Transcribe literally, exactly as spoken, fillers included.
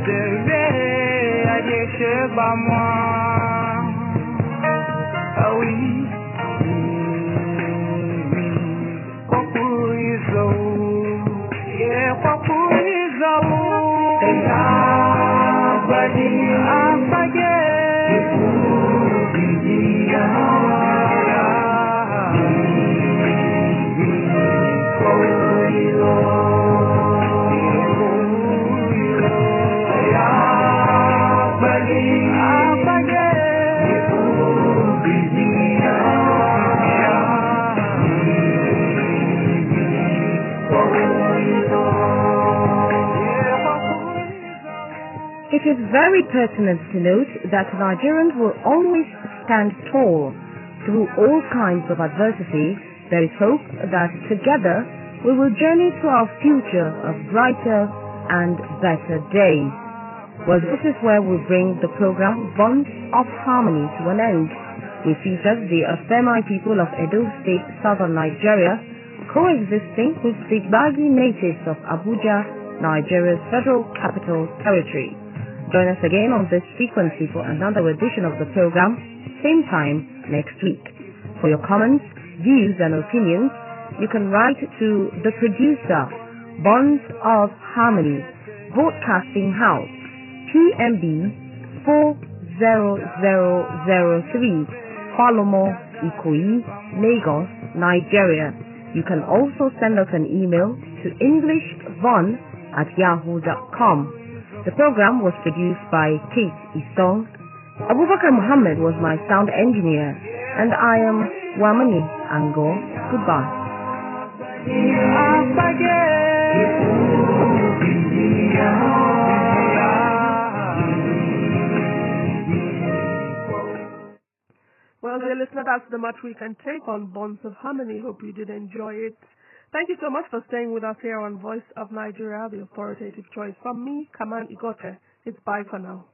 Deve adeshe bamwa. Ah oui. Kwaku izo. Yeah, kwaku izo. Eya badi afage. Ifubiya. It is very pertinent to note that Nigerians will always stand tall through all kinds of adversity. There is hope that together we will journey to our future of brighter and better days. Well, this is where we bring the program Bonds of Harmony to an end. We feature the Afemai people of Edo State, southern Nigeria, coexisting with the Gbagi natives of Abuja, Nigeria's federal capital territory. Join us again on this frequency for another edition of the program, same time next week. For your comments, views and opinions, you can write to the producer, Bonds of Harmony, Broadcasting House, P M B four zero zero zero three, Palomo, Ikoyi, Lagos, Nigeria. You can also send us an email to englishvon at yahoo dot com. The program was produced by Kate Isong. Abubakar Muhammad was my sound engineer, and I am Wamani Ango. Goodbye. Well, dear listener, that's the much we can take on Bonds of Harmony. Hope you did enjoy it. Thank you so much for staying with us here on Voice of Nigeria, the authoritative choice. From me, Kaman Igote. It's bye for now.